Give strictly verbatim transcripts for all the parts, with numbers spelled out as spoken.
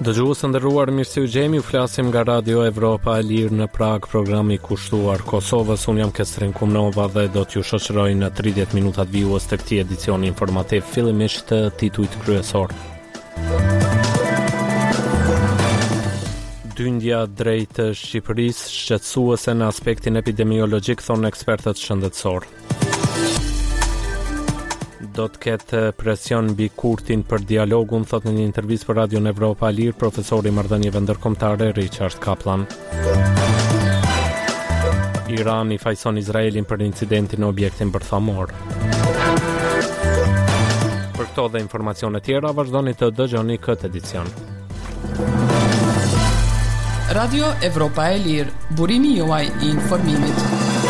Dëgjues të nderuar, mirë se u gjemi, u flasim nga Radio Evropa e Lirë në Prag, programi kushtuar Kosovës. Unë jam Kestrin Kumnova dhe do t'ju shoqëroj në tridhjetë minutat vijues të këtij edicioni informativ, fillimisht të titujt kryesor. Dyndja drejt Shqipërisë shqetësuese në aspektin epidemiologjik, thonë ekspertët shëndetësor. Do të ketë presion mbi Kurtin për dialogun, thot në një intervistë për Radion Evropa e Lirë profesori i marrëdhënieve ndërkombëtare Richard Kaplan. Irani fajson Izraelin për incidentin në objektin bërthamor. Për këto dhe informacione tjera, vazhdoni të dëgjoni këtë edicion. Radio Evropa e Lirë, burimi juaj i informimit.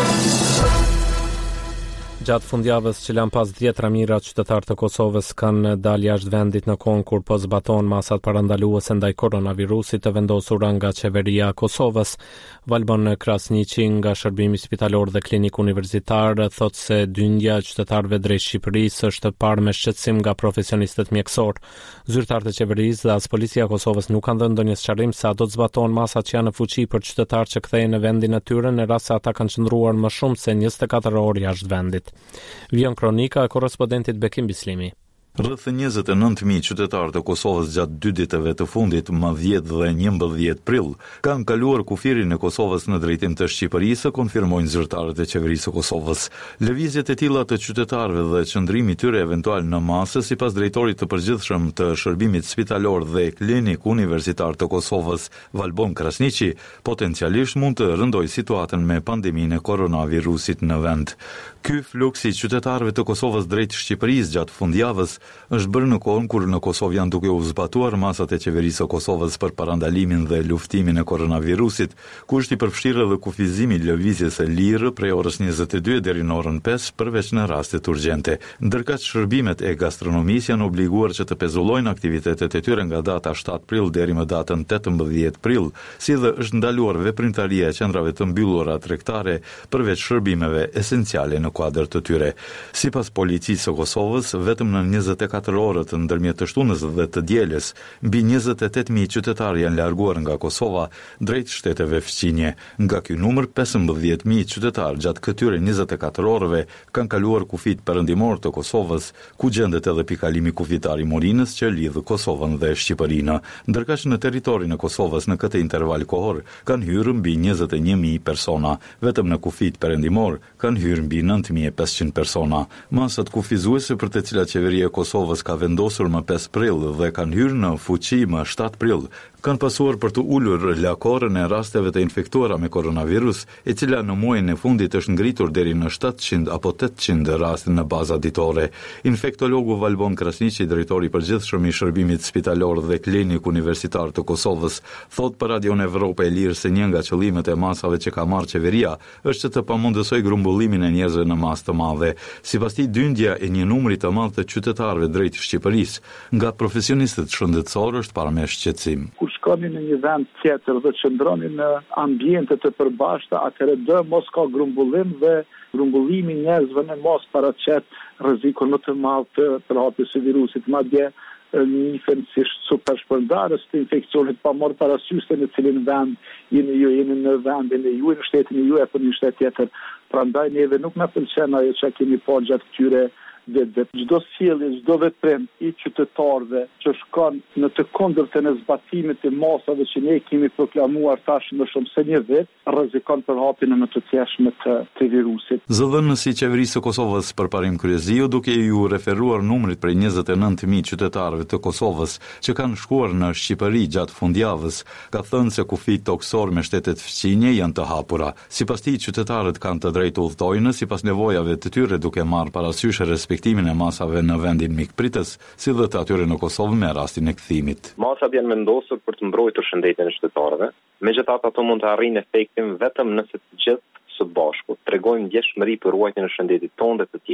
Gjatë fundjavës që lan pas dhjetra mijëra qytetarë të Kosovës kanë dalë jashtë vendit në kohë kur po zbaton masat parandaluese ndaj koronavirusit të vendosura nga qeveria e Kosovës. Valbon Krasniqi nga Shërbimi Spitalor dhe Klinik Universitar thotë se dyndja e qytetarëve drejt Shqipërisë është parë me shqetësim nga profesionistët mjekësor. Zyrtarët e qeverisë dhe as policia e Kosovës nuk kanë dhënë ndonjë sqarim se a do të zbaton masat që janë në fuqi për qytetarë që kthehen në vendin e tyre në rast se ata kanë qëndruar më shumë se njëzet e katër orë jashtë vendit. Vion kronika e korrespondentit Bekim Bislimi. Rreth njëzet e nëntë mijë qytetarë të Kosovës gjatë dy ditëve të fundit, më dhjetë dhe njëmbëdhjetë prill, kanë kaluar kufirin e Kosovës në drejtim të Shqipërisë, konfirmojnë zyrtarët e qeverisë së Kosovës. Lëvizjet e tilla të qytetarëve dhe qëndrimi i tyre eventual në masë, sipas drejtorit të përgjithshëm të Shërbimit Spitalor dhe Klinik Universitar të Kosovës, Valbon Krasniqi, potencialisht mund të rëndojë situatën me pandeminë e koronavirusit në vend. Ky fluks i qytetarëve të Kosovës drejt Shqipërisë gjatë fundjavës është bërë në kohën kur në Kosovë janë duke u zbatuar masat e qeverisë së Kosovës për parandalimin dhe luftimin e koronavirusit, ku është i përfshirë edhe kufizimi i lëvizjes së lirë prej orës njëzet e dy deri në orën pesë përveç në rastet urgjente. Ndërkaq shërbimet e gastronomisë janë obliguar që të pezullojnë aktivitetet e tyre nga data shtatë prill deri më datën tetëmbëdhjetë prill, si dhe është ndaluar veprimtaria e qendrave të mbyllura tregtare përveç shërbimeve esenciale në kuadër të tyre. Sipas policisë së Kosovës, vetëm në njëzet e katër orët ndërmjet të shtunës dhe të dielës, mbi njëzet e tetë mijë qytetarë janë larguar nga Kosova drejt shteteve fqinje. Nga ky numër, pesëmbëdhjetë mijë qytetarë gjatë këtyre njëzet e katër orëve kanë kaluar kufit perëndimor të Kosovës, ku gjendet edhe pikalimi kufitar i Morinës që lidh Kosovën dhe Shqipërinë. Ndërkaq në territorin e Kosovës në këtë interval kohor kanë hyrë mbi njëzet e një mijë persona, vetëm në kufit perëndimor kanë hyrë mbi nëntë mijë e pesëqind persona. Masat kufizuese për të cilat qeveria e Kosovës ka vendosur më pesë prill dhe kanë hyrë në fuqi më shtatë prill, kanë pasuar për të ulur lakorën e rasteve të infektuara me koronavirus, e cila në muajin e fundit është ngritur deri në shtatëqind apo tetëqind raste në baza ditore. Infektologu Valbon Krasniqi, drejtori i përgjithshëm i Shërbimit Spitalor dhe Klinik Universitar të Kosovës, thot për Radion Evropa e Lirë se një nga qëllimet e masave që ka marrë qeveria është që të pamundësoj grumbullimin e njerëzve në masë të madhe. Sipas tij, dyndja e një numri të madh të qytetarëve drejt Shqipërisë nga profesionistët shëndetësor është paramesh shqetësim. Kur shkoni në një vend tjetër dhe qëndroni në ambiente të përbashkëta, atëherë do mos ka grumbullim dhe grumbullimi i njerëzve në mos paraqet rrezikun më të madh të përhapjes së virusit, madje njihen si super shpërndarës të infekcionit pa marrë parasysh se në cilin vend jeni ju, jeni në vendin e juaj, në shtetin e juaj apo në një shtet tjetër. Prandaj neve nuk na pëlqen ajo që kemi pa gjatë këtyre dhe çdo sjellje, çdo veprim i qytetarëve që shkon në të kundërtën e zbatimit të masave që ne kemi proklamuar tash më shumë se një vit, rrezikon përhapjen në të tjeshme të, të virusit. Zëdhënësi i qeverisë së Kosovës përparim Kryeziu, duke ju referuar numrit prej njëzet e nëntë mijë qytetarëve të Kosovës që kanë shkuar në Shqipëri gjatë fundjavës, ka thënë se kufit toksor me shtetet fqinje janë të hapura. Sipas tij, qytetarët kanë të drejtë udhtojnë sipas nevojave të tyre, duke marrë parasysh respektimin e masave në vendin mikpritës, si dhe të atyre në Kosovë me rastin e kthimit. Masat janë vendosur për të mbrojtur shëndetin e qytetarëve. Megjithatë, ato mund të arrijnë efektin vetëm nëse të gjithë së bashku tregojmë ndjeshmëri për ruajtjen e shëndetit tonë dhe të tjetrit.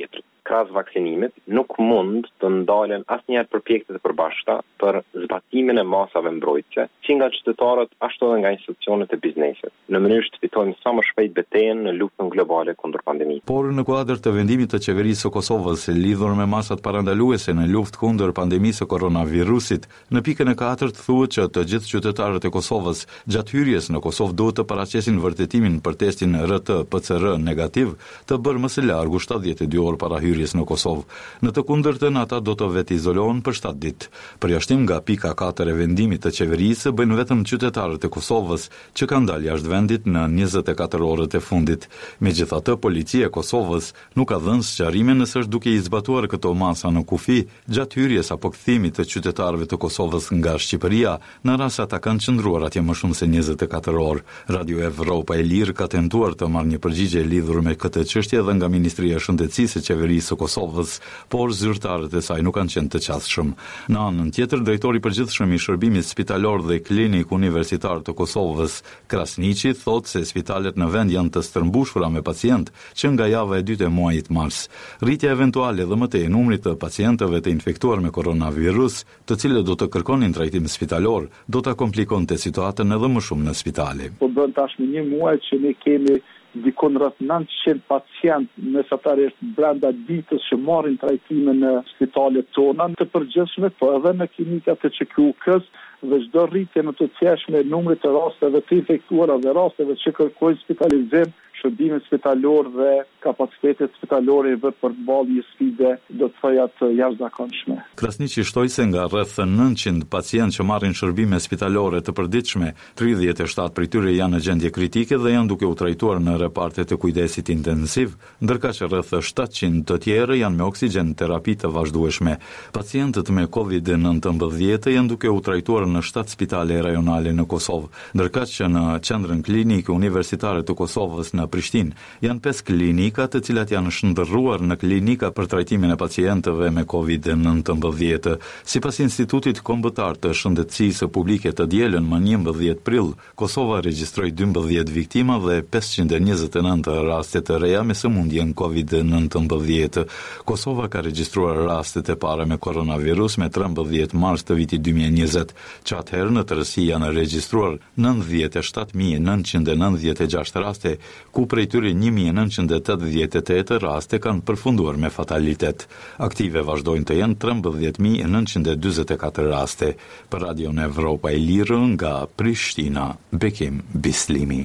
krahas vaksinimit, nuk mund të ndalen asnjëherë përpjekje të përbashkëta për zbatimin e masave mbrojtëse, si nga qytetarët ashtu edhe nga institucionet e biznesit, në mënyrë që të fitojmë sa më shpejt betejën në luftën globale kundër pandemisë. Por në kuadër të vendimit të qeverisë së Kosovës lidhur me masat parandaluese në luftë kundër pandemisë së koronavirusit, në pikën e katërt thuhet që të gjithë qytetarët e Kosovës gjatë hyrjes në Kosovë duhet të paraqesin vërtetimin për testin R T P C R negativ të bërë më së largu shtatëdhjetë e dy orë para hyrjes në Kosovë. Në të kundërtën ata do të vetë izolohen për shtatë ditë. Përjashtim nga pika katër e vendimit të qeverisë bëjnë vetëm qytetarët e Kosovës që kanë dalë jashtë vendit në njëzet e katër orët e fundit. Megjithatë, policia e Kosovës nuk ka dhënë sqarime nëse është duke i zbatuar këto masa në kufi gjatë hyrjes apo kthimit të qytetarëve të Kosovës nga Shqipëria në rast se ata kanë qëndruar atje më shumë se njëzet e katër orë. Radio Evropa e Lirë ka tentuar të marrë një përgjigje lidhur me këtë çështje edhe nga Ministria e Shëndetësisë së Qeverisë së Kosovës, por zyrtarët e saj nuk kanë qenë të qasshëm. Në anën tjetër, drejtori i përgjithshëm i shërbimit spitalor dhe klinik universitar të Kosovës, Krasniqi, thotë se spitalet në vend janë të stërmbushura me pacient që nga java e dytë e muajit mars. Rritja eventuale dhe më tej e numrit të pacientëve të infektuar me koronavirus, të cilët do të kërkonin trajtim spitalor, do ta komplikonte situatën edhe më shumë në spitale. Po bën tashmë një muaj që ne kemi dikon rreth nëntëqind pacient mesatarisht brenda ditës që marrin trajtime në spitalet tona të përgjithshme, po edhe në klinikat e Q K U-s dhe çdo rritje në të qeshme e numrit të rasteve të infektuara dhe rasteve që kërkojnë spitalizim, shërbime spitalor dhe kapacitetet spitalore i vë për balë një sfide do të thoja të jashtëzakonshme. Krasniqi shtoi se nga rreth nëntëqind pacientë që marrin shërbime spitalore të përditshme, tridhjetë e shtatë prej tyre janë në gjendje kritike dhe janë duke u trajtuar në repartet e kujdesit intensiv, ndërka që rreth shtatëqind të tjerë janë me oksigjen terapi të vazhdueshme. Pacientët me kovid nëntëmbëdhjetë janë duke u trajtuar në shtatë spitale rajonale në Kosovë, ndërka që në qendrën klinike universitare të Kosovës në Prishtinë janë pesë klinika të cilat janë shndërruar në klinika për trajtimin e pacientëve me kovid nëntëmbëdhjetë. Sipas Institutit Kombëtar të Shëndetësisë Publike të dielën më njëmbëdhjetë prill, Kosova regjistroi dymbëdhjetë viktima dhe pesëqind e njëzet e nëntë raste të reja me sëmundjen kovid nëntëmbëdhjetë. Kosova ka regjistruar rastet e para me koronavirus me trembëdhjetë mars të vitit dy mijë e njëzet, që atëherë në tërësi janë regjistruar nëntëdhjetë e shtatë mijë nëntëqind e nëntëdhjetë e gjashtë raste, ku prej tyre një mijë nëntëqind e tetëdhjetë e tetë raste kanë përfunduar me fatalitet. Aktive vazhdojnë të jenë trembëdhjetë mijë nëntëqind e dyzet e katër raste. Për Radion Evropa e Lirë nga Prishtina, Bekim Bislimi.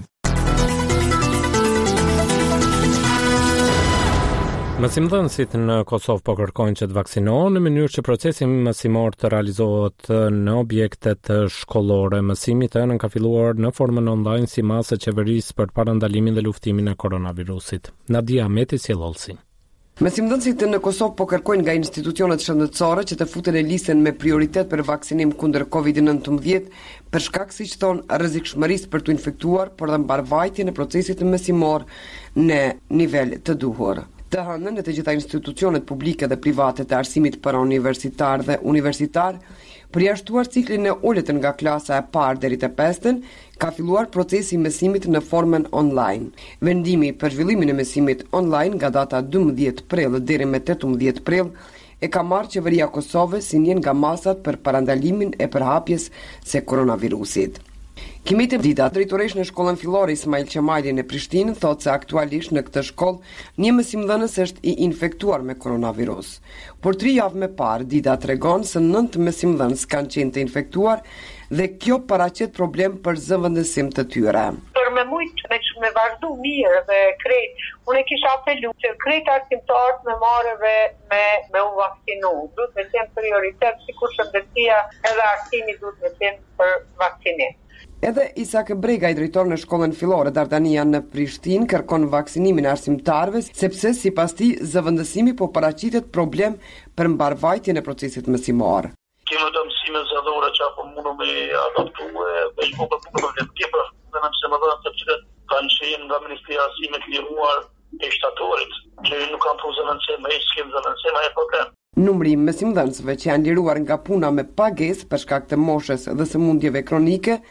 Mësimdhënësit në Kosovë po kërkojnë që të vaksinohen në mënyrë që procesi mësimor të realizohet në objektet shkollore. Mësimi të hënën ka filluar në formën online si masë e qeverisë për parandalimin dhe luftimin e koronavirusit. Nadia Meti Sjelolsi. Mësimdhënësit në Kosovë po kërkojnë nga institucionet shëndetësore që të futen në listën me prioritet për vaksinim kundër kovid nëntëmbëdhjetë për shkak, siç thonë, rrezikshmërisë për të infektuar, por dhe mbarvajtjen e procesit mësimor në nivel të duhur. Të hënën në të gjitha institucionet publike dhe private të arsimit para universitar dhe universitar, përjashtuar ciklin e ulët nga klasa e parë deri te pestën, ka filluar procesi i mësimit në formën online. Vendimi për zhvillimin e mësimit online nga data dymbëdhjetë prill deri me tetëmbëdhjetë prill e ka marrë qeveria e Kosovës si një nga masat për parandalimin e përhapjes së koronavirusit. Kimite Dita, drejtoresh në shkollën fillore Ismail Qemali në Prishtinë, thotë se aktualisht në këtë shkollë një mësimdhënës është i infektuar me koronavirus. Por tri javë më parë, Dita tregon se nëntë mësimdhënës kanë qenë të infektuar dhe kjo paraqet problem për zëvendësim të tyre. Për me mujtë me, me vazhdu mirë dhe krejt, unë e kisha apelu që krejt arsimtarët me mareve me, me u vaksinu. Duhet me qenë prioritet, sikur shëndetësia edhe arsimi duhet me qenë për vaksinim. Edhe Isak Brega, i drejtor në shkollën fillore Dardania në Prishtinë, kërkon vaksinimin e arsimtarëve sepse sipas tij zëvendësimi po paraqitet problem për mbarvajtjen e procesit mësimor. Kemë të mësime zëdhore që apo mundu me adaptu e me shko për për për tjepër dhe në mëse më dhënë të cilët kanë qenë nga Ministria e Arsimit liruar e shtatorit, që nuk kanë pru zëvendësime, e s'kem zëvendësime e problem. Numri mësimdhënësve që janë liruar nga puna me pagesë për shkak të moshës dhe sëmundjeve kronike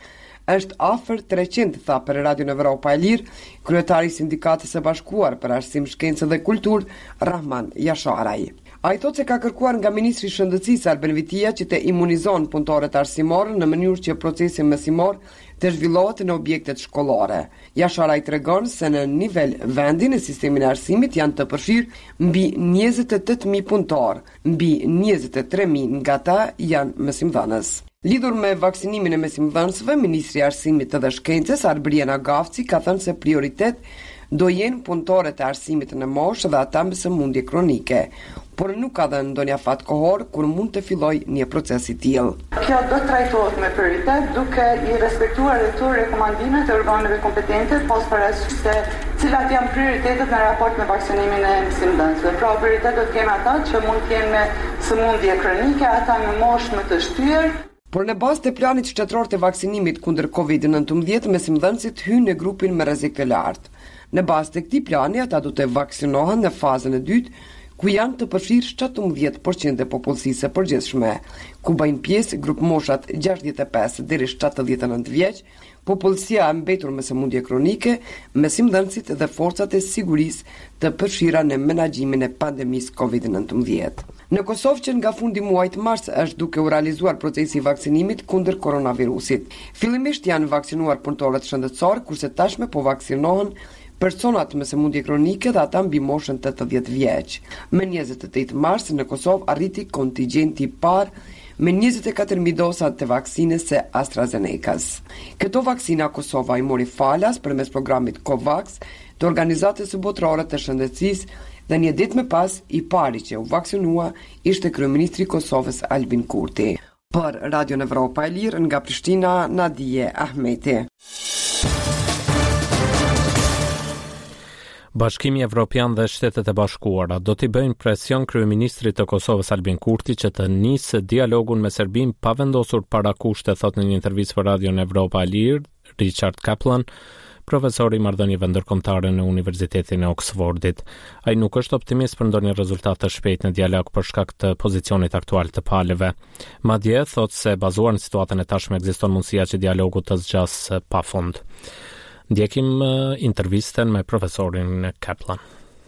është afër treqind, tha për Radio Evropa e Lirë, kryetari i Sindikatës së Bashkuar për Arsim, Shkencë dhe Kulturë, Rahman Yasharaj. Ai thotë se ka kërkuar nga Ministri i Shëndetësisë Arben Vitia që të imunizon punëtorët arsimorë në mënyrë që procesi mësimor të zhvillohet në objektet shkollore. Yasharaj tregon se në nivel vendi në sistemin e arsimit janë të përfshirë mbi njëzet e tetë mijë punëtor, mbi njëzet e tre mijë nga ata janë mësimdhënës. Lidhur me vaksinimin e mësimdhënësve, Ministri i Arsimit dhe Shkencës Arbrian Agafci ka thënë se prioritet do jenë punëtorët e arsimit në moshë dhe ata me sëmundje kronike, por nuk ka dhënë ndonjë afat kohor kur mund të fillojë një proces i tillë. Kjo do të trajtohet me prioritet duke i respektuar dhe këto rekomandimet e organeve kompetente, pas parasysh se cilat janë prioritetet në raport me vaksinimin e mësimdhënësve. Pra prioritet do të kemi ata që mund të jenë me sëmundje kronike, ata me moshë më të shtyrë. Por në bazë të planit shtetëror të vaksinimit kundër kovid nëntëmbëdhjetë, mësimdhënësit hynë në grupin me rrezik të lartë. Në bazë të këtij plani, ata do të vaksinohen në fazën e dytë, ku janë të përfshirë shtatëmbëdhjetë përqind e popullsisë së përgjithshme, ku bëjnë pjesë grup moshat gjashtëdhjetë e pesë deri shtatëdhjetë e nëntë vjeç, popullsia e mbetur me sëmundje kronike, mësimdhënësit dhe forcat e sigurisë të përfshira në menaxhimin e pandemisë kovid nëntëmbëdhjetë. Në Kosovë që nga fundi muajit mars është duke u realizuar procesi i vaksinimit kundër koronavirusit. Fillimisht janë vaksinuar punëtorët shëndetësor, kurse tashme po vaksinohen personat me sëmundje kronike dhe ata mbi moshën tetëdhjetë vjeç. Më njëzet e tetë mars në Kosovë arriti kontingjenti i parë me njëzet e katër mijë doza të vaksinës së AstraZenecas. Këto vaksina Kosova i mori falas përmes programit COVAX të Organizatës së Botërore të Shëndetësisë dhe një ditë më pas i pari që u vaksinua ishte kryeministri i Kosovës Albin Kurti. Për Radio Evropa e Lirë nga Prishtina, Nadije Ahmeti. Bashkimi Evropian dhe Shtetet e Bashkuara do t'i bëjnë presion kryeministrit të Kosovës Albin Kurti që të nisë dialogun me Serbinë pa vendosur parakushte, thot në një intervistë për Radio Evropa e Lirë, Richard Kaplan, profesor i marrëdhënieve ndërkombëtare në Universitetin e Oxfordit. Ai nuk është optimist për ndonjë rezultat të shpejtë në dialog për shkak të pozicionit aktual të palëve. Madje thot se bazuar në situatën e tashme ekziston mundësia që dialogu të zgjasë pafund. Ndjekim intervistën me profesorin Kaplan.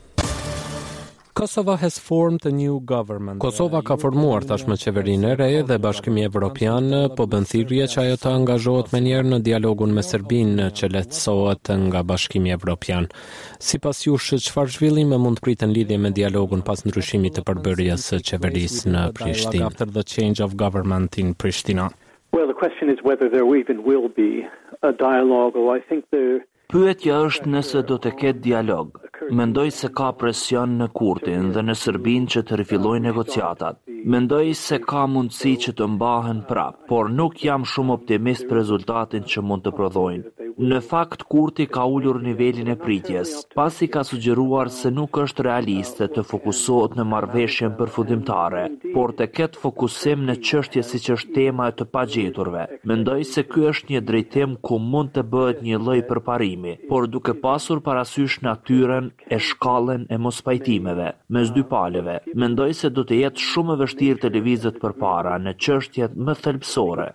Kosova has formed a new government. Kosova ka formuar tashmë qeverinë e re dhe Bashkimi Evropian po bën thirrje që ajo të angazhohet më njëherë në dialogun me Serbinë që lehtësohet nga Bashkimi Evropian. Sipas jush, çfarë zhvillime mund të priten lidhje me dialogun pas ndryshimit të përbërjes së qeverisë në Prishtinë? After the change of government in Pristina. Well, the question is whether there even will be a dialogue, or I think there Pyetja është nëse do të ketë dialog. Mendoj se ka presion në Kurtin dhe në Serbinë që të rifillojnë negociatat. Mendoj se ka mundësi që të mbahen prap, por nuk jam shumë optimist për rezultatin që mund të prodhojnë. Në fakt, Kurti ka ullur nivelin e pritjes, pasi ka sugjeruar se nuk është realiste të fokusohet në marrëveshjen përfundimtare, por të ketë fokusim në çështje siç është tema e të pagjeturve. Mendoj se ky është një drejtim ku mund të bëhet një lloj përparimi, por duke pasur parasysh natyrën e shkallën e mospajtimeve mes dy palëve. Mendoj se do të jetë shumë e vështirë të lëvizet përpara në çështjet më thelbësore.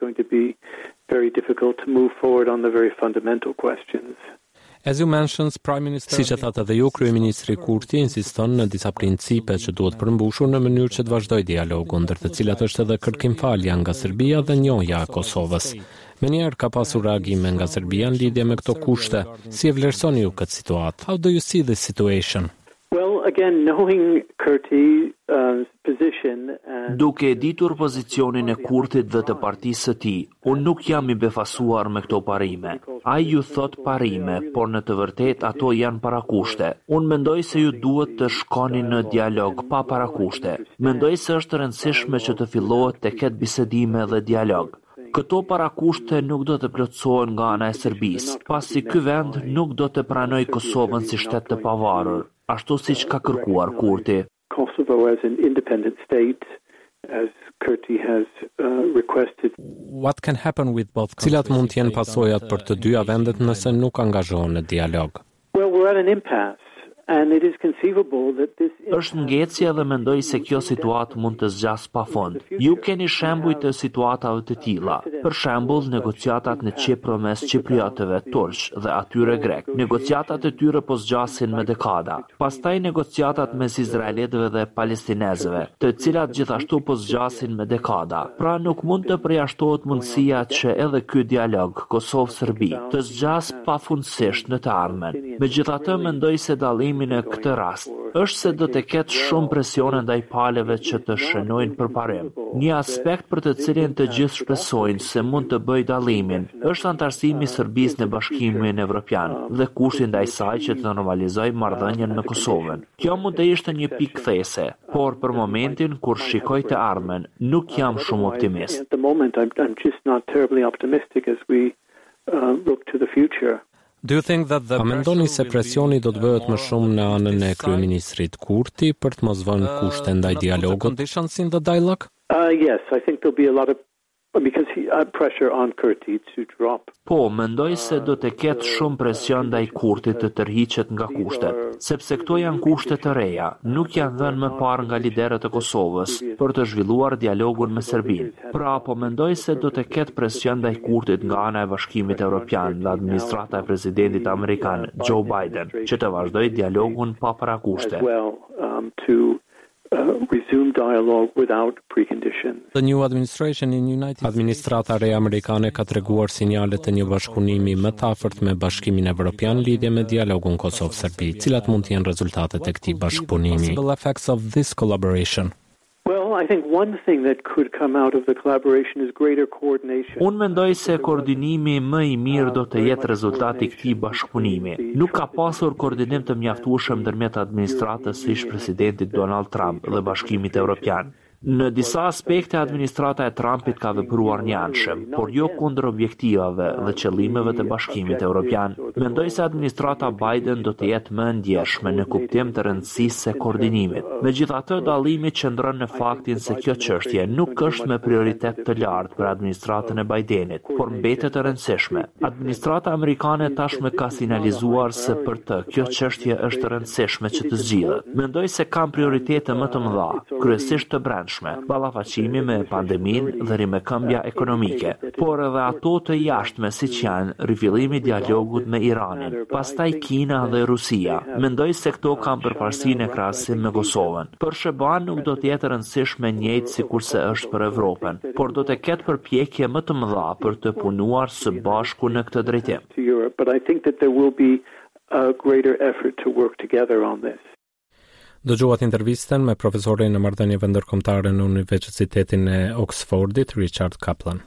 Very difficult to move forward on the very fundamental questions. As you mentioned, Prime Minister... Si që thatë edhe ju, Kryeministri Kurti insiston në disa principe që duhet përmbushur në mënyrë që të vazhdoj dialogu, ndër të cilat është edhe kërkimfalja nga Serbia dhe njohja e Kosovës. Menjëherë ka pasur reagime nga Serbia në lidhje me këto kushte. Si e vlerësoni ju këtë situatë? How do you see this situation? Well, again, knowing Kurti's uh, position and... Duke e ditur pozicionin e Kurtit dhe të partisë së tij, unë nuk jam i befasuar me këto parime. Ai ju thot parime, por në të vërtetë ato janë parakushte. Unë mendoj se ju duhet të shkoni në dialog pa parakushte. Mendoj se është e rëndësishme që të fillohet të ketë bisedime dhe dialog. Këto parakushte nuk do të plotësohen nga ana e Serbisë, pasi ky vend nuk do të pranojë Kosovën si shtet të pavarur, ashtu siç ka kërkuar Kurti. Kosovo as an independent state, as Kurti has uh, requested. What can happen with both countries? Cilat mund të jenë pasojat për të dyja vendet nëse nuk angazhohen në dialog? Well, we're at an impasse. Është ngecje dhe mendoj se kjo situatë mund të zgjas pafund. Ju keni shembuj të situatave të tilla. Për shembull, negociatat në Çipër mes Çipriotëve turq dhe atyre grek. Negociatat e tyre po zgjasin me dekada. Pastaj negociatat mes izraelitëve dhe palestinezëve, të cilat gjithashtu po zgjasin me dekada. Pra nuk mund të përjashtohet mundësia që edhe ky dialog Kosovë-Serbi të zgjas pafundësisht në të ardhmen. Megjithatë, mendoj se dallimi në këtë rast është se do të ketë shumë presione ndaj palëve që të shënojnë përparim. Një aspekt për të cilin të gjithë shpresojnë se mund të bëjë dallimin është antarësimi i Serbisë në Bashkimin Evropian dhe kushti ndaj saj që të normalizojë marrëdhënien me Kosovën. Kjo mund të ishte një pikë kthese, por për momentin kur shikoj të ardhmen, nuk jam shumë optimist. A mendoni se presioni do të bëhet më shumë në anën e kryeministrit Kurti për të mos vënë kushte ndaj dialogut? Conditions in the dialogue? Uh, yes, I think there'll be a lot of because he uh, pressure on Kurti to drop. Po, mendoj se do të ketë shumë presion ndaj Kurtit të tërhiqet nga kushtet, sepse këto janë kushte të reja, nuk janë dhënë më parë nga liderët e Kosovës për të zhvilluar dialogun me Serbinë. Pra, po mendoj se do të ketë presion ndaj Kurtit nga ana e Bashkimit Evropian dhe administrata e presidentit amerikan Joe Biden, që të vazhdojë dialogun pa parakushte. Well, um, to Uh, resume dialogue without preconditions. The new administration in United Administrata re amerikane ka treguar sinjale të një bashkëpunimi më të afërt me Bashkimin Evropian lidhje me dialogun Kosovë-Serbi, cilat mund të jenë rezultatet e këtij bashkëpunimi. Possible effects of this collaboration. Well, I think one thing that could come out of the collaboration is greater coordination. Unë mendoj se koordinimi më i mirë do të jetë rezultati i këtij bashkëpunimi. Nuk ka pasur koordinim të mjaftueshëm ndërmjet administratës së ish-presidentit Donald Trump dhe Bashkimit Evropian. Në disa aspekte administrata e Trumpit ka vepruar njanshëm, por jo kundër objektivave dhe qëllimeve të Bashkimit Evropian. Mendoj se administrata Biden do të jetë më ndjeshme në kuptim të rëndësisë së koordinimit. Megjithatë, dallimi qëndron në faktin se kjo çështje nuk është me prioritet të lartë për administratën e Bidenit, por mbetet e rëndësishme. Administrata amerikane tashmë ka sinjalizuar se për të kjo çështje është e rëndësishme që të zgjidhet. Mendoj se kam prioritete më të mëdha, kryesisht të brendshme, ballafaqimi me pandeminë dhe rimekëmbja ekonomike, por edhe ato të jashtme siç janë rifillimi i dialogut me Iranin, pastaj Kina dhe Rusia. Mendoj se këto kanë përparësinë në krahasim me Kosovën. Për Sheban nuk do të jetë rëndësishme njëjtë sikurse është për Evropën, por do të ketë përpjekje më të mëdha për të punuar së bashku në këtë drejtim. But I think that there will be a greater effort to work together on this. Dëgjuat intervistën me profesorin në marrëdhënieve ndërkombëtare në Universitetin e Oxfordit, Richard Kaplan.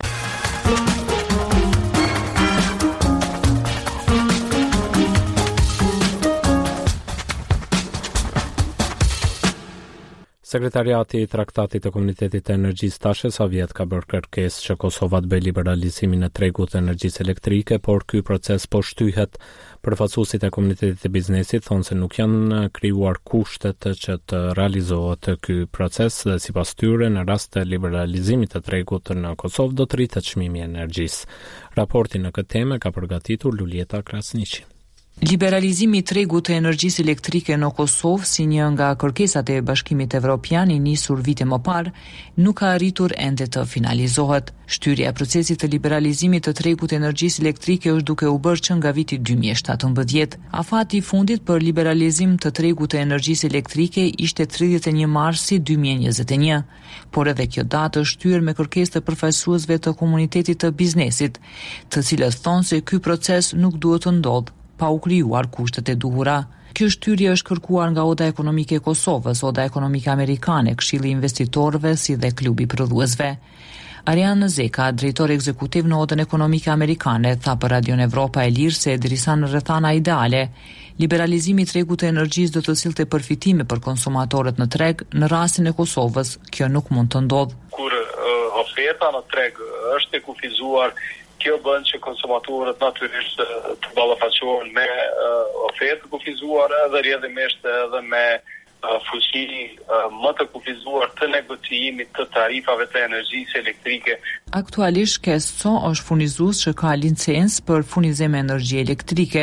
Sekretariati i Traktatit të Komunitetit të Energjisë Tashe sa vjet ka bërë kërkesë që Kosova të bëjë liberalizimin e tregut të energjisë elektrike, por ky proces po shtyhet. Përfaqësuesit e komunitetit të biznesit thonë se nuk janë krijuar kushtet që të realizohet ky proces dhe sipas tyre në rast të liberalizimit të tregut në Kosovë do të rritet çmimi i energjisë. Raportin në këtë temë ka përgatitur Lulieta Krasniqi. Liberalizimi i tregut të energjisë elektrike në Kosovë, si një nga kërkesat e Bashkimit Evropian i nisur vite më parë, nuk ka arritur ende të finalizohet. Shtyrja e procesit të liberalizimit të tregut të energjisë elektrike është duke u bërë që nga viti dy mijë e shtatëmbëdhjetë. Afati i fundit për liberalizim të tregut të energjisë elektrike ishte tridhjetë e një marsi dy mijë e njëzet e një, por edhe kjo datë është shtyrë me kërkesë të përfaqësuesve të komunitetit të biznesit, të cilët thonë se ky proces nuk duhet të ndodhë pa u krijuar kushtet e duhura. Kjo shtyrje është kërkuar nga Oda Ekonomike e Kosovës, Oda Ekonomike Amerikane, Këshilli i Investitorëve si dhe Klubi i Prodhuesve. Ariane Zeka, drejtor ekzekutiv në Odën Ekonomike Amerikane, tha për Radion Evropa e Lirë se derisa në rrethana ideale, liberalizimi i tregut të energjisë do të sillte përfitime për konsumatorët në treg, në rastin e Kosovës, kjo nuk mund të ndodhë. Kur uh, oferta në treg është e kufizuar, kjo bën që konsumatorët natyrisht të ballafaqohen me uh, ofertë kufizuara dhe rrjedhimisht edhe me uh, fuqi uh, më të kufizuar të negociimit të tarifave të energjisë elektrike. Aktualisht Kesto është furnizues që ka licencë për furnizim me energji elektrike.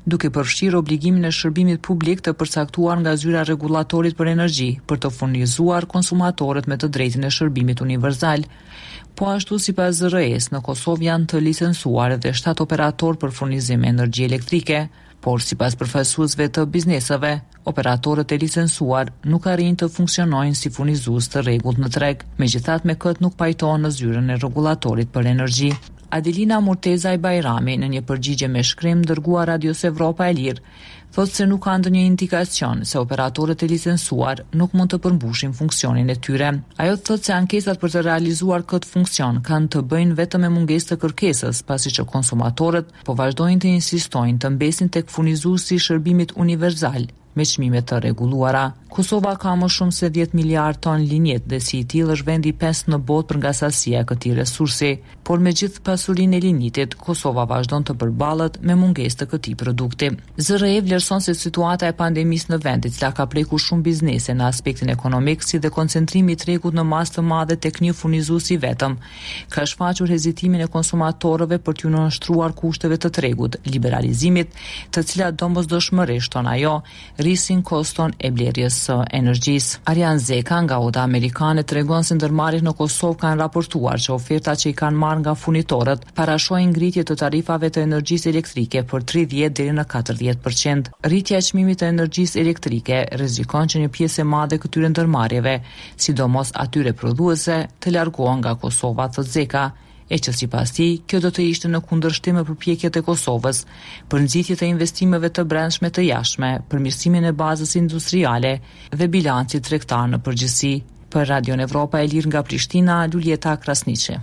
duke përfshirë obligimin e shërbimit publik të përcaktuar nga zyra rregullatorit për energji për të furnizuar konsumatorët me të drejtën e shërbimit universal. Po ashtu sipas Z R E-s në Kosovë janë të licencuar edhe shtat operator për furnizim energji elektrike, por sipas përfaqësuesve të bizneseve, operatorët e licencuar nuk arrin të funksionojnë si furnizues të rregullt në treg, megjithatë me këtë nuk pajtohen në zyrën e rregullatorit për energji. Adelina Murteza i Bajrami në një përgjigje me shkrim dërguar Radios Evropa e Lirë, thotë se nuk ka ndonjë indikacion se operatorët e licencuar nuk mund të përmbushin funksionin e tyre. Ajo thotë se ankesat për të realizuar këtë funksion kanë të bëjnë vetëm me mungesë të kërkesës, pasi që konsumatorët po vazhdojnë të insistojnë të mbesin tek furnizuesi i shërbimit universal me çmime të rregulluara. Kosova ka më shumë se dhjetë miliard ton linjet dhe si i tillë është vendi pesë në botë për nga sasia e këtij resursi, por me gjithë pasurinë e linjitit, Kosova vazhdon të përballet me mungesë të këtij produkti. Z R E vlerëson se situata e pandemisë në vend, e cila ka prekur shumë biznese në aspektin ekonomik, si dhe koncentrimi i tregut në masë të madhe tek një furnizues i vetëm, ka shfaqur hezitimin e konsumatorëve për t'u nënshtruar kushteve të tregut, liberalizimit, të cilat domosdoshmërisht ton ajo rrisin koston e blerjes së energjisë. Arian Zeka nga Oda Amerikane tregon se ndërmarrjet në Kosovë kanë raportuar që ofertat që i kanë marrë nga furnitorët parashojnë ngritje të tarifave të energjisë elektrike për tridhjetë deri në katërdhjetë përqind. Rritja e çmimit të energjisë elektrike rrezikon që një pjesë e madhe këtyre ndërmarrjeve, sidomos atyre prodhuese, të largohen nga Kosova, thot Zeka, e që sipas tij kjo do të ishte në kundërshtim me përpjekjet e Kosovës për nxitje të investimeve të brendshme të jashtme, përmirësimin e bazës industriale dhe bilancit tregtar në përgjithësi. Për Radion Evropa e Lirë nga Prishtina, Luljeta Krasniqi.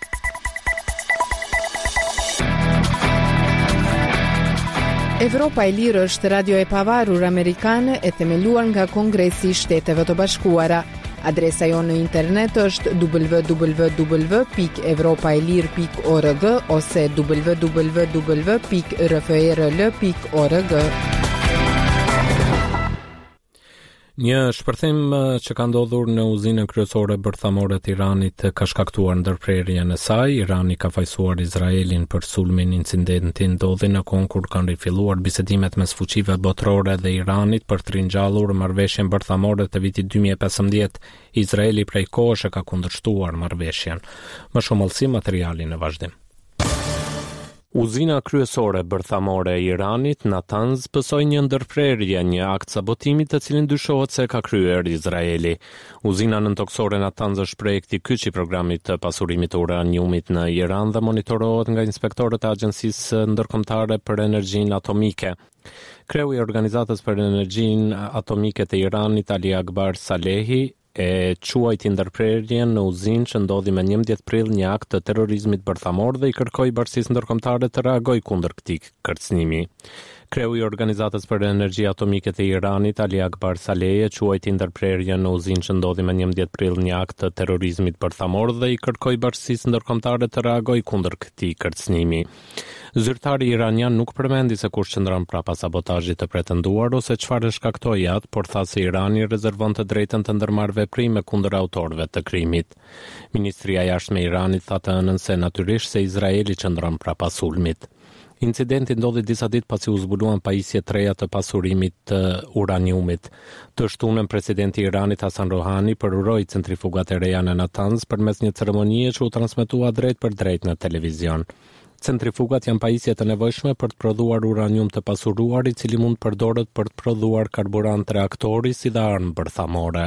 Evropa e Lirë është radio e pavarur amerikane e themeluar nga Kongresi i Shteteve të Bashkuara. Adresa jonë në internet është w w w pikë evropaelir pikë org ose w w w pikë r f e r l pikë org. Një shpërthim që ka ndodhur në uzinën kryesore bërthamore të Iranit ka shkaktuar ndërprerjen e saj. Irani ka fajsuar Izraelin për sulmin. Incidenti ndodhi në kohën kur kanë rifilluar bisedimet mes fuqive botërore dhe Iranit për të ringjallur marrëveshjen bërthamore të vitit dy mijë e pesëmbëdhjetë. Izraeli prej kohësh e ka kundërshtuar marrëveshjen. Më shumë llësi materiali në vazhdim. Uzina kryesore bërthamore e Iranit, Natanz, pësoi një ndërprerje, një akt sabotimi të cilin dyshohet se ka kryer Izraeli. Uzina nëntoksore Natanz është projekti kyç i programit të pasurimit të uraniumit në Iran dhe monitorohet nga inspektorët e Agjencisë Ndërkombëtare për Energjinë Atomike. Kreu i Organizatës për Energjinë Atomike të Iranit, Ali Akbar Salehi, e quajti ndërprerjen në uzinë që ndodhi me njëmbëdhjetë prill një akt të terrorizmit bërthamor dhe i kërkoi bashkisë ndërkombëtare të reagojë kundër këtij kërcënimi. Kreu i Organizatës për Energji Atomike të Iranit, Ali Akbar Salehi, quajti ndërprerjen në uzinë që ndodhi me njëmbëdhjetë prill një akt të terrorizmit bërthamor dhe i kërkoi bashkisë ndërkombëtare të reagojë kundër këtij kërcënimi. Zyrtari iranian nuk përmendi se kush qëndron prapa sabotazhit të pretenduar ose çfarë shkaktoi atë, por tha se Irani rezervon të drejtën të ndërmarrë veprime kundër autorëve të krimit. Ministria e Jashtme e Iranit tha të hënën se natyrisht se Izraeli qëndron prapa sulmit. Incidenti ndodhi disa ditë pasi u zbuluan pajisje të reja të pasurimit të uraniumit. Të shtunën presidenti i Iranit Hasan Rohani përuroi centrifugat e reja në Natanz përmes një ceremonie që u transmetua drejt për drejt në televizion. Centrifugat janë pajisje të nevojshme për të prodhuar uranium të pasuruar, i cili mund përdoret për të prodhuar karburant reaktori si dhe armë bërthamore.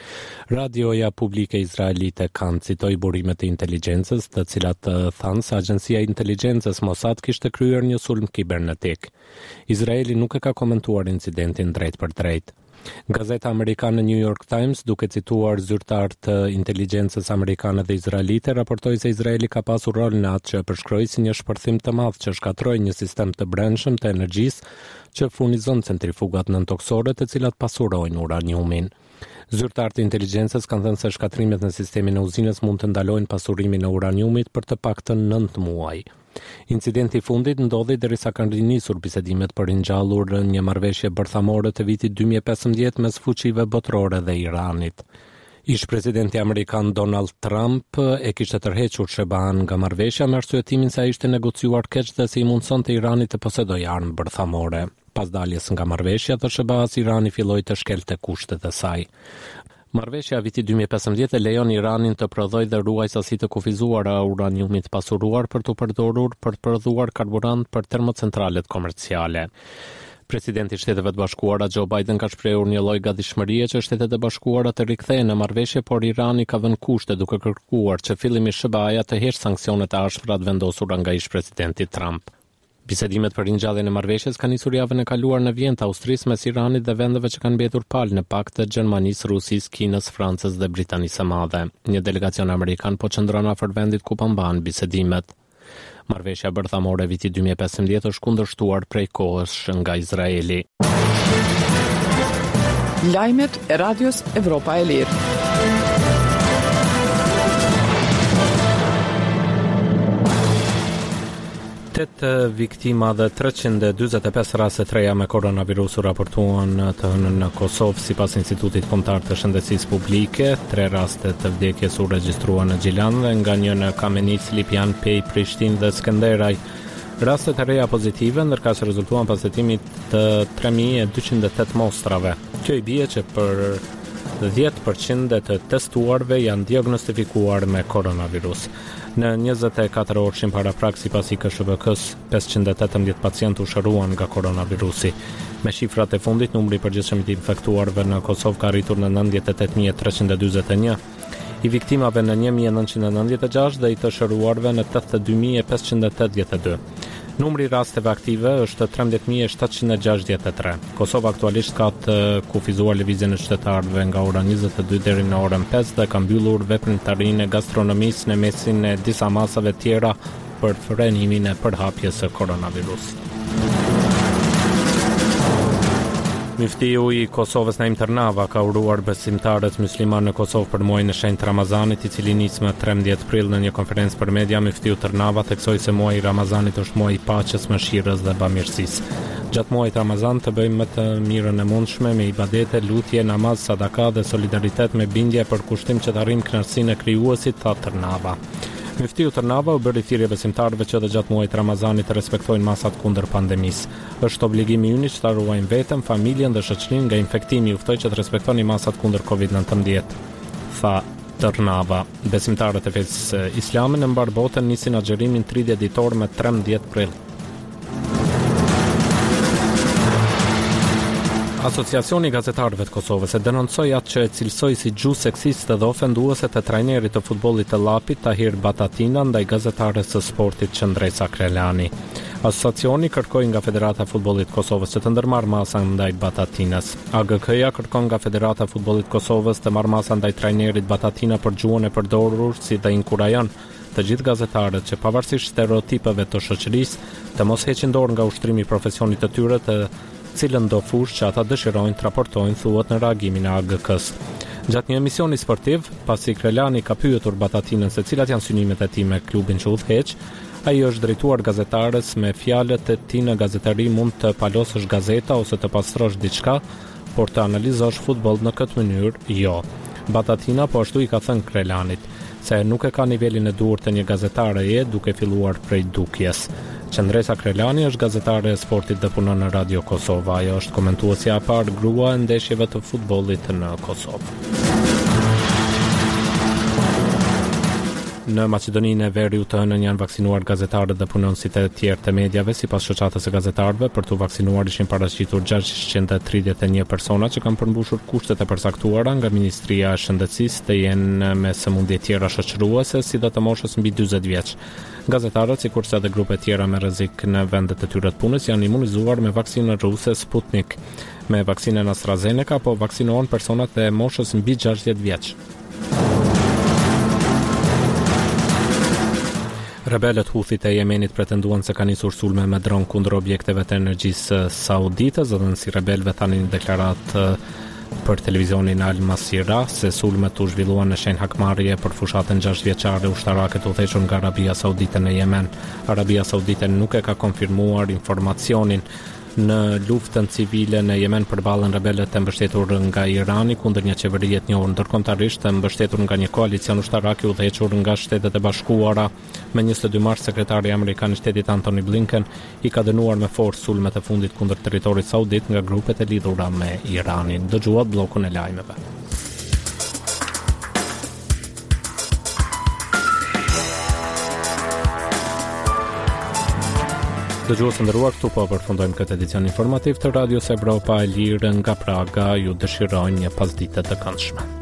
Radioja publike izraelite kanë citoj burimet e inteligjencës, të cilat thanë se agjencia e inteligjencës Mossad kishte kryer një sulm kibernetik. Izraeli nuk e ka komentuar incidentin drejt për drejt. Gazeta amerikane New York Times, duke cituar zyrtar të inteligjencës amerikane dhe izraelite, raportoi se Izraeli ka pasur rol në atë që përshkroi si një shpërthim të madh që shkatroi një sistem të brendshëm të energjisë që furnizon centrifugat nëntoksore të cilat pasurojnë uraniumin. Zyrtarët e inteligjencës kanë thënë se shkatrimet në sistemin e uzinës mund të ndalojnë pasurimin e uraniumit për të paktën nëntë muaj. Incidenti i fundit ndodhi derisa kanë rinisur bisedimet për ringjallur një marrëveshje bërthamore të vitit dy mijë e pesëmbëdhjetë mes fuqive botërore dhe Iranit. Ish presidenti amerikan Donald Trump e kishte tërhequr Sheban nga marrëveshja me arsyetimin se ai ishte negociuar keq dhe se i mundsonte Iranit të posedojë armë bërthamore. Pas daljes nga marrëveshja të Sh B A-s, Irani filloi të shkelte kushtet e saj. Marrëveshja e vitit dy mijë e pesëmbëdhjetë e lejon Iranin të prodhojë dhe ruaj sasi të kufizuara uraniumit pasuruar për të përdorur për të prodhuar karburant për termocentralet komerciale. Presidenti i Shteteve të Bashkuara Joe Biden ka shprehur një lloj gatishmërie që Shtetet e Bashkuara të rikthehen në marrëveshje, por Irani ka vënë kushte duke kërkuar që fillimisht Sh B A-ja të heqë sanksionet e ashpra të vendosura nga ish-presidenti Trump. Bisedimet për ringjalljen e marrëveshjes kanë nisur javën e kaluar në Vjenë të Austrisë mes Iranit dhe vendeve që kanë mbetur palë në pakt të Gjermanisë, Rusisë, Kinës, Francës dhe Britanisë së Madhe. Një delegacion amerikan po qëndron afër vendit ku po mbahen bisedimet. Marrëveshja bërthamore e vitit dy mijë e pesëmbëdhjetë është kundërshtuar prej kohësh nga Izraeli. Lajmet e Radios Evropa e Lirë. Tetë viktima dhe treqind e dyzet e pesë raste treja me koronavirus u raportuan të hënën në Kosovë sipas Institutit Kombëtar të Shëndetësisë Publike. Tre raste të vdekjes u regjistruan në Gjilan dhe nga një në Kamenic, Lipjan, Pej, Prishtinë dhe Skënderaj. Rastet e reja pozitive ndërka që rezultuan pas hetimit të tre mijë e dyqind e tetë mostrave. Kjo i bie që për dhjetë përqind të testuarve janë diagnostifikuar me koronavirus. Në njëzet e katër orëshin para prak sipas I K S H B-s, pesëqind e tetëmbëdhjetë pacientë u shëruan nga koronavirusi. Me shifrat e fundit, numri I përgjithshëm të infektuarve në Kosovë ka arritur në nëntëdhjetë e tetë mijë e treqind e dyzet e një, I viktimave në një mijë e nëntëqind e nëntëdhjetë e gjashtë dhe I të shëruarve në tetëdhjetë e dy mijë e pesëqind e tetëdhjetë e dy. Numri rasteve aktive është trembëdhjetë mijë e shtatëqind e gjashtëdhjetë e tre. Kosova aktualisht ka të kufizuar lëvizjen e qytetarëve nga ora njëzet e dy deri në orën pesë dhe ka mbyllur veprimtarinë e gastronomisë në mesin e disa masave tjera për frenimin e përhapjes së koronavirusit. Muftiu I Kosovës Naim Tërnava ka uruar besimtarët musliman në Kosovë për muajin e shenjtë Ramazanit, I cili nis më trembëdhjetë prill. Në një konferencë për media, Muftiu Tërnava theksoi se muaji I Ramazanit është muaji I paqes, mëshirës dhe bamirësisë. Gjatë muajit Ramazan të bëjmë më të mirën e mundshme me ibadete, lutje, namaz, sadaka dhe solidaritet me bindje për kushtim që të arrijmë kënaqësinë e krijuesit, tha Tërnava. Muftiu Tërnava u bëri thirrje besimtarëve që edhe gjatë muajit Ramazanit të respektojnë masat kundër pandemisë. Është obligimi ynë që ta ruajmë veten, familjen dhe shoqërinë nga infektimi. Uftoi që të respektoni masat kundër kovid nëntëmbëdhjetë, tha Tërnava. Besimtarët e fesë islame në mbar botën nisin agjërimin tridhjetë ditor me trembëdhjetë prill. Asociacioni I Gazetarëve të Kosovës e denoncoi atë që e cilësoi si gjuhë seksiste dhe ofenduese të trajnerit të futbollit të Llapit Tahir Batatina ndaj gazetares së sportit Qëndresa Krelani. Asociacioni kërkoi nga Federata e Futbollit të Kosovës që të ndërmarrë masa ndaj Batatinës. A G K-ja kërkon nga Federata e Futbollit të Kosovës të marrë masa ndaj trajnerit Batatina për gjuhën e përdorur, si dhe inkurajon të gjithë gazetarët që pavarësisht stereotipeve të shoqërisë të mos heqin dorë nga ushtrimi I profesionit të tyre, të cilën do fush që ata dëshirojnë të raportojnë, thuhet në reagimin e A G K-s. Gjatë një emisioni sportiv, pasi Krelani ka pyetur Batatinën se cilat janë synimet e tij me klubin që udhëheq, ai është drejtuar gazetares me fjalët e tij: në gazetari mund të palosësh gazeta ose të pastrosh diçka, por të analizosh futboll në këtë mënyrë, jo. Batatina po ashtu I ka thënë Krelanit se nuk e ka nivelin e duhur të një gazetare e duke filluar prej dukjes. Qëndresa Krelani është gazetare e sportit dhe punon në Radio Kosova. Ajo është komentuesja e parë grua e ndeshjeve të futbollit në Kosovë. Në Maqedoninë e Veriut të hënën janë vaksinuar gazetarët dhe punonësit e tjerë të medjave. Sipas shoqatës së gazetarëve, për të vaksinuar ishin paraqitur gjashtëqind e tridhjetë e një persona që kanë përmbushur kushtet e përcaktuara nga Ministria e Shëndetësisë të jenë me sëmundje tjera shoqëruese, si dhe të moshës mbi dyzet vjeç. Gazetarët, sikurse edhe grupe tjera me rrezik në vendet e tyre të punës, janë imunizuar me vaksinën ruse Sputnik. Me vaksinën AstraZeneca po vaksinohen personat e moshës mbi gjashtëdhjetë vjeç. Rebelët Houthit e Yemenit pretenduan se kanë nisur sulme me dron kundër objekteve të energjisë saudite, zëdhën si rebelëve thanë një deklarat për televizionin Al Masira se sulmet u zhvilluan në shenjë hakmarrje për fushatën gjashtë vjeçare ushtarake të udhëhequr nga Arabia Saudite në Yemen. Arabia Saudite nuk e ka konfirmuar informacionin. Në luftën civile në Yemen përballen rebelët e mbështetur nga Irani kundër një qeverie të njohur ndërkombëtarisht e mbështetur nga një koalicion ushtarak i udhëhequr nga Shtetet e Bashkuara. Me njëzet e dy mars, sekretari amerikan i shtetit Antony Blinken i ka dënuar me forcë sulmet e fundit kundër territorit saudit nga grupet e lidhura me Iranin. Dëgjuat bllokun e lajmeve. Dëgjues të nderuar, këtu po përfundojmë këtë edicion informativ të Radios Evropa e Lirë nga Praga. Ju dëshiroj një pasditë të këndshme.